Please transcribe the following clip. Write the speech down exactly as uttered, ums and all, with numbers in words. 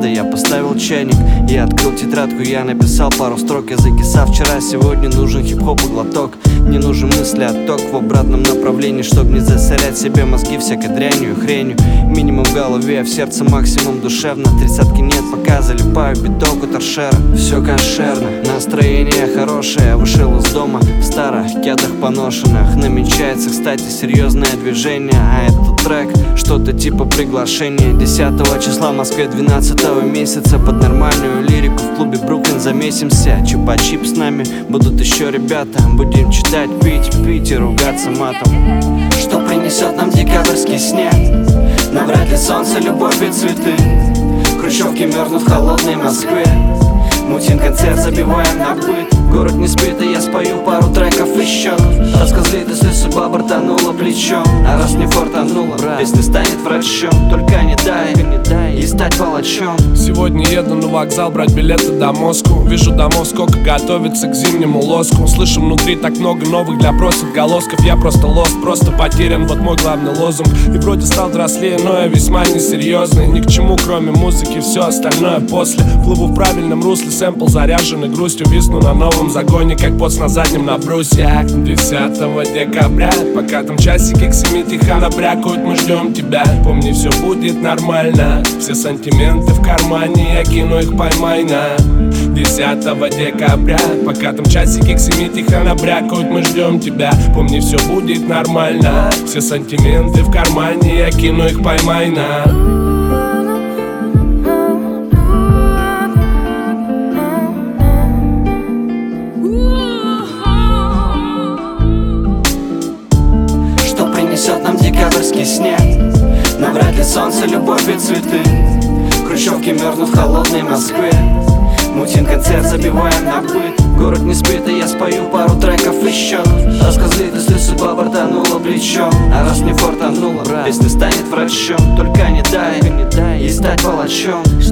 я поставил чайник. Я открыл тетрадку, я написал пару строк. Я закисал вчера, сегодня нужен хип-хоп и глоток. Не нужен мысли отток в обратном направлении, чтоб не засорять себе мозги всякой дрянью и хренью. Минимум в голове, а в сердце максимум душевно. Тридцатки нет, пока залипаю биток у торшера. Все кошерно, настроение хорошее. Я вышел из дома в старых кедах поношенных. Намечается, кстати, серьезное движение. А этот трек что-то типа приглашения. Десятого числа в Москве, двенадцатого месяца. Под нормальную лирику в клубе Бруклин замесимся. Чупа-чип с нами, будут еще ребята. Будем читать, пить, пить и ругаться матом. Что принесет нам декабрьский снег? Навряд ли солнце, любовь и цветы. Хрущевки мерзнут в холодной Москве. Мутим концерт, забиваем на быт. Город не спит, и я спою пару треков еще. Рассказли, если судьба бортанула плечом. А раз не фортанула, песня станет врачом. Только не дай, не дай и стать палачом. Сегодня еду на вокзал брать билеты до Москвы. Вижу домов сколько готовится к зимнему лоску. Слышу внутри так много новых для просит голосков. Я просто лост, просто потерян, вот мой главный лозунг. И вроде стал взрослее, но я весьма несерьезный. Ни к чему кроме музыки, все остальное после. Плыву в правильном русле, сэмпл заряженный грустью. Висну на новом загоне, как поц на заднем на брусьях. Десятого декабря, пока там часики к семи тихо набрякают, мы ждем тебя. Помни, все будет нормально. Все сантименты в кармане, я кину их, поймай на. Десятого декабря, пока там часики к семи тихо набрякают, мы ждем тебя. Помни, все будет нормально. Все сантименты в кармане, я кину их, поймай на. Несет нам декабрьский снег. Навряд ли солнце, любовь и цветы. Хрущевки мерзнут в холодной Москве. Мутим концерт, забиваем на быт. Город не спит, и я спою пару треков еще. Рассказы, если судьба бортанула плечом. А раз не фортанула, песня станет врачом. Только не дай, не дай и стать палачом.